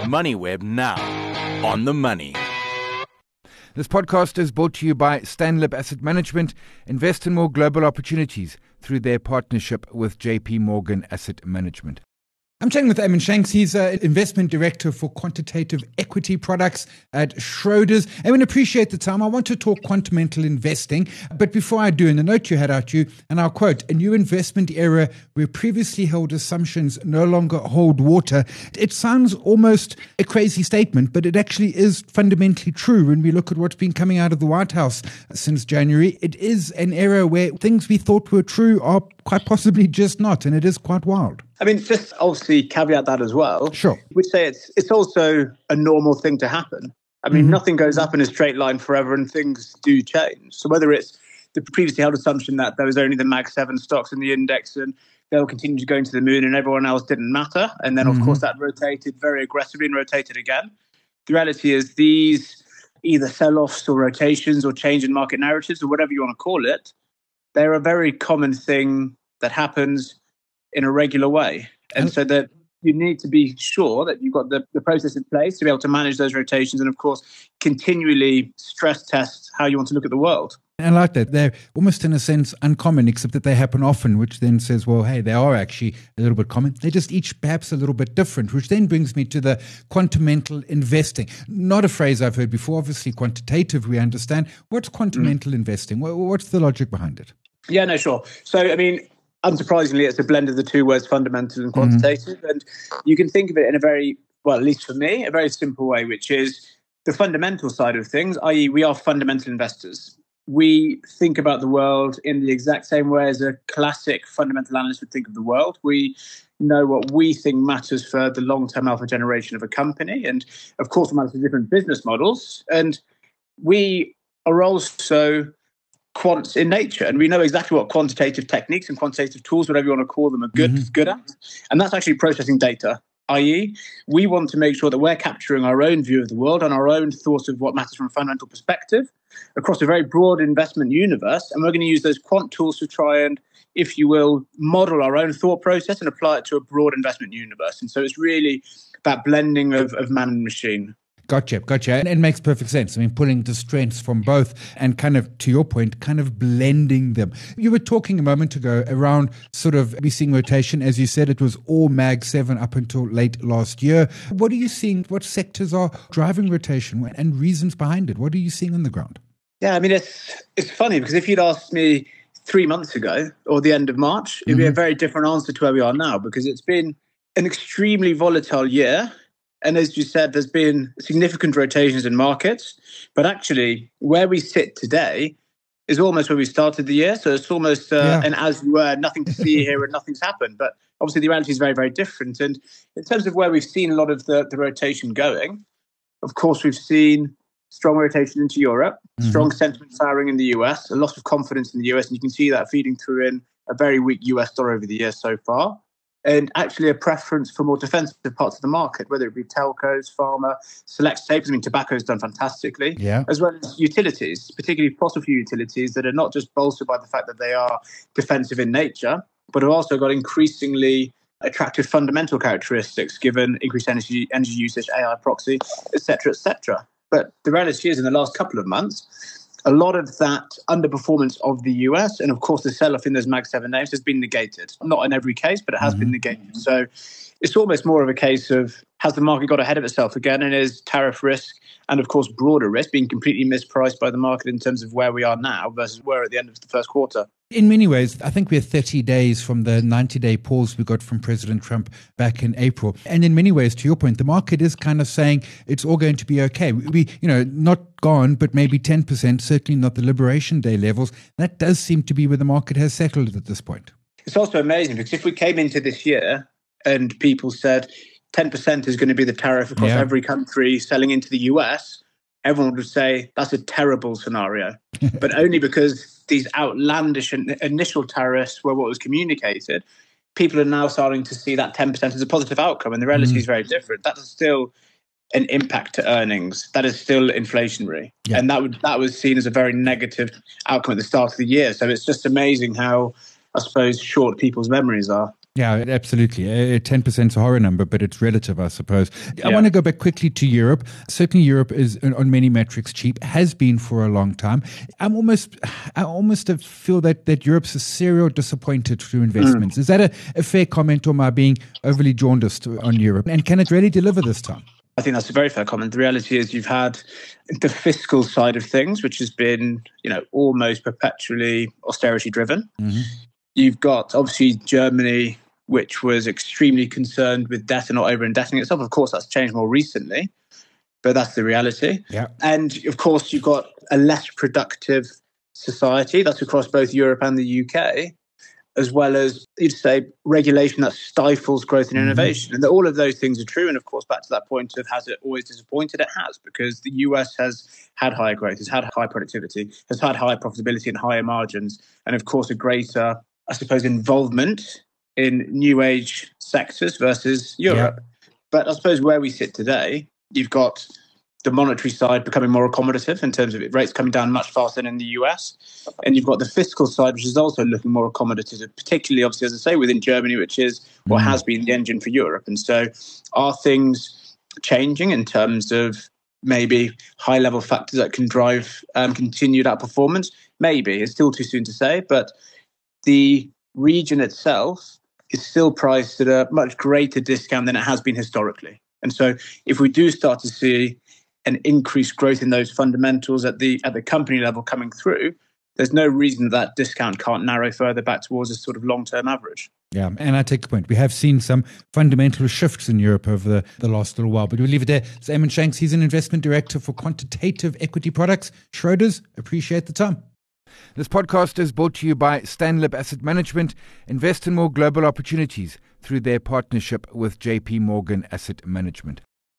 MoneyWeb now. On the money. This podcast is brought to you by Stanlib Asset Management. Invest in more global opportunities through their partnership with JP Morgan Asset Management. I'm chatting with Eamon Shanks. He's Investment Director for Quantitative Equity Products at Schroders. Eamon, appreciate the time. I want to talk quantamental investing. But before I do, in the note you had out, and I'll quote, "A new investment era where previously held assumptions no longer hold water." It sounds almost a crazy statement, but it actually is fundamentally true when we look at what's been coming out of the White House since January. It is an era where things we thought were true are quite possibly just not, and it is quite wild. I mean, just obviously caveat that as well. Sure. We'd say it's also a normal thing to happen. I mean, nothing goes up in a straight line forever and things do change. So whether it's the previously held assumption that there was only the Mag 7 stocks in the index and they'll continue to go into the moon and everyone else didn't matter. And then, of course, that rotated very aggressively and rotated again. The reality is these either sell-offs or rotations or change in market narratives or whatever you want to call it, they're a very common thing that happens in a regular way. And so that you need to be sure that you've got the process in place to be able to manage those rotations and, of course, continually stress test how you want to look at the world. I like that. They're almost, in a sense, uncommon, except that they happen often, which then says, well, hey, they are actually a little bit common. They're just each perhaps a little bit different, which then brings me to the quantamental investing. Not a phrase I've heard before. Obviously, quantitative, we understand. What's quantamental investing? What's the logic behind it? Yeah, no, sure. So, I mean, unsurprisingly, it's a blend of the two words, fundamental and quantitative. And you can think of it in a very, well, at least for me, a very simple way, which is the fundamental side of things, i.e. we are fundamental investors. We think about the world in the exact same way as a classic fundamental analyst would think of the world. We know what we think matters for the long-term alpha generation of a company. And, of course, we matter different business models. And we are also quants in nature, and we know exactly what quantitative techniques and quantitative tools, whatever you want to call them, are good at. And that's actually processing data, i.e. we want to make sure that we're capturing our own view of the world and our own thoughts of what matters from a fundamental perspective across a very broad investment universe. And we're going to use those quant tools to try and, if you will, model our own thought process and apply it to a broad investment universe. And so it's really that blending of man and machine. Gotcha. And it makes perfect sense. I mean, pulling the strengths from both and kind of, to your point, kind of blending them. You were talking a moment ago around sort of we seeing rotation. As you said, it was all Mag 7 up until late last year. What are you seeing? What sectors are driving rotation and reasons behind it? What are you seeing on the ground? Yeah, I mean, it's funny because if you'd asked me 3 months ago or the end of March, it'd be a very different answer to where we are now because it's been an extremely volatile year. And as you said, there's been significant rotations in markets. But actually, where we sit today is almost where we started the year. So it's almost an as you were, nothing to see here and nothing's happened. But obviously, the reality is very, very different. And in terms of where we've seen a lot of the rotation going, of course, we've seen strong rotation into Europe, strong sentiment souring in the US, a lot of confidence in the US. And you can see that feeding through in a very weak US dollar over the year so far. And actually a preference for more defensive parts of the market, whether it be telcos, pharma, select staples. I mean, tobacco's done fantastically, as well as utilities, particularly fossil fuel utilities that are not just bolstered by the fact that they are defensive in nature, but have also got increasingly attractive fundamental characteristics given increased energy usage, AI proxy, et cetera, et cetera. But the reality is in the last couple of months, a lot of that underperformance of the US and, of course, the sell-off in those Mag 7 names has been negated. Not in every case, but it has been negated. So it's almost more of a case of has the market got ahead of itself again and is tariff risk and, of course, broader risk being completely mispriced by the market in terms of where we are now versus where at the end of the first quarter. In many ways, I think we're 30 days from the 90-day pause we got from President Trump back in April. And in many ways, to your point, the market is kind of saying it's all going to be okay. We not gone, but maybe 10%, certainly not the Liberation Day levels. That does seem to be where the market has settled at this point. It's also amazing because if we came into this year and people said 10% is going to be the tariff across every country selling into the US, everyone would say that's a terrible scenario. But only because these outlandish initial tariffs were what was communicated, people are now starting to see that 10% as a positive outcome. And the reality is very different. That is still an impact to earnings. That is still inflationary. Yeah. And that was seen as a very negative outcome at the start of the year. So it's just amazing how, I suppose, short people's memories are. Yeah, absolutely. 10% is a horror number, but it's relative, I suppose. I want to go back quickly to Europe. Certainly Europe is, on many metrics, cheap, has been for a long time. I almost feel that Europe's a serial disappointed through investments. Is that a fair comment, or am I being overly jaundiced on Europe? And can it really deliver this time? I think that's a very fair comment. The reality is you've had the fiscal side of things, which has been, almost perpetually austerity driven. Mm-hmm. You've got, obviously, Germany, which was extremely concerned with debt and not over-indebting itself. Of course, that's changed more recently, but that's the reality. Yeah. And, of course, you've got a less productive society. That's across both Europe and the UK, as well as, you'd say, regulation that stifles growth and innovation. And all of those things are true. And, of course, back to that point of has it always disappointed? It has, because the US has had higher growth, has had high productivity, has had higher profitability and higher margins, and, of course, a greater, I suppose, involvement in new age sectors versus Europe. Yeah. But I suppose where we sit today, you've got the monetary side becoming more accommodative in terms of rates coming down much faster than in the US. And you've got the fiscal side, which is also looking more accommodative, particularly, obviously, as I say, within Germany, which is what has been the engine for Europe. And so are things changing in terms of maybe high-level factors that can drive continued outperformance? Maybe. It's still too soon to say, but the region itself is still priced at a much greater discount than it has been historically. And so if we do start to see an increased growth in those fundamentals at the company level coming through, there's no reason that discount can't narrow further back towards a sort of long-term average. Yeah, and I take the point. We have seen some fundamental shifts in Europe over the last little while, but we'll leave it there. So Eamon Shanks, he's an investment director for quantitative equity products. Schroders, appreciate the time. This podcast is brought to you by Stanlib Asset Management. Invest in more global opportunities through their partnership with JP Morgan Asset Management.